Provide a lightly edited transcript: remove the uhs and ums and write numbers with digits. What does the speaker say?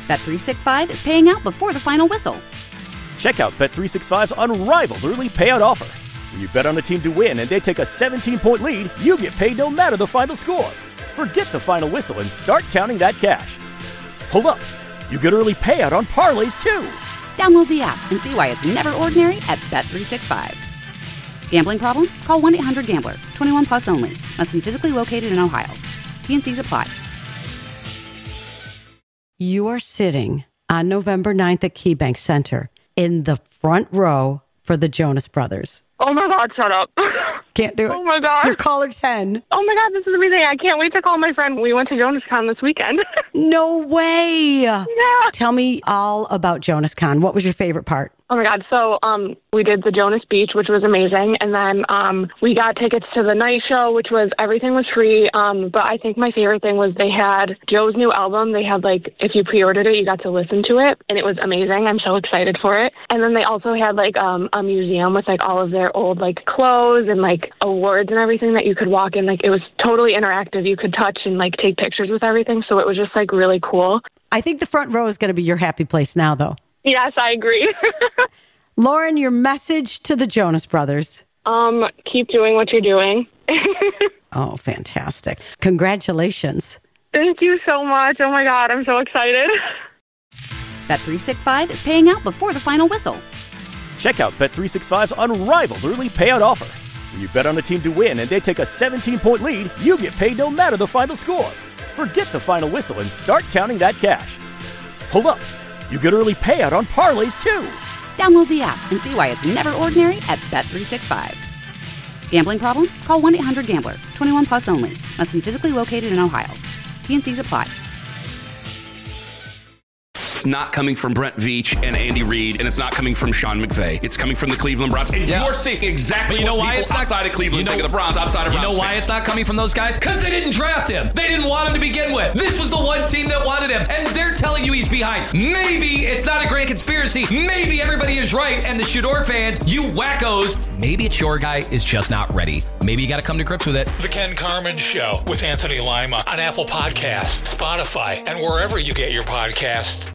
Bet365 is paying out before the final whistle. Check out Bet365's unrivaled early payout offer. When you bet on a team to win and they take a 17-point lead, you get paid no matter the final score. Forget the final whistle and start counting that cash. Hold up. You get early payout on parlays, too. Download the app and see why it's never ordinary at Bet365. Gambling problem? Call 1-800-GAMBLER. 21 plus only. Must be physically located in Ohio. T&Cs apply. You are sitting on November 9th at KeyBank Center in the front row for the Jonas Brothers. Oh my God, shut up. Can't do it. Oh my God. You're caller 10. Oh my God, this is amazing. I can't wait to call my friend. We went to JonasCon this weekend. No way. Yeah. Tell me all about JonasCon. What was your favorite part? Oh my God. So we did the Jonas Beach, which was amazing. And then we got tickets to the night show, which was, everything was free. But I think my favorite thing was they had Joe's new album. They had, like, if you pre-ordered it, you got to listen to it. And it was amazing. I'm so excited for it. And then they also had, like, a museum with, like, all of their old, like, clothes and, like, awards and everything that you could walk in. Like, it was totally interactive. You could touch and, like, take pictures with everything. So it was just, like, really cool. I think the front row is going to be your happy place now, though. Yes, I agree. Lauren, your message to the Jonas Brothers. Keep doing what you're doing. Oh, fantastic. Congratulations. Thank you so much. Oh my God, I'm so excited. Bet365 is paying out before the final whistle. Check out Bet365's unrivaled early payout offer. When you bet on a team to win and they take a 17-point lead, you get paid no matter the final score. Forget the final whistle and start counting that cash. Hold up. You get early payout on parlays, too. Download the app and see why it's never ordinary at Bet365. Gambling problem? Call 1-800-GAMBLER. 21 plus only. Must be physically located in Ohio. T&Cs apply. It's not coming from Brent Veach and Andy Reid, and it's not coming from Sean McVay. It's coming from the Cleveland Browns. And you're seeing exactly what people outside of Cleveland think of the Browns, outside of Browns. You know why it's not coming from those guys? Because they didn't draft him. They didn't want him to begin with. This was the one team that wanted him, and they're telling you he's behind. Maybe it's not a grand conspiracy. Maybe everybody is right, and the Shador fans, you wackos, maybe it's your guy is just not ready. Maybe you got to come to grips with it. The Ken Carman Show with Anthony Lima on Apple Podcasts, Spotify, and wherever you get your podcasts.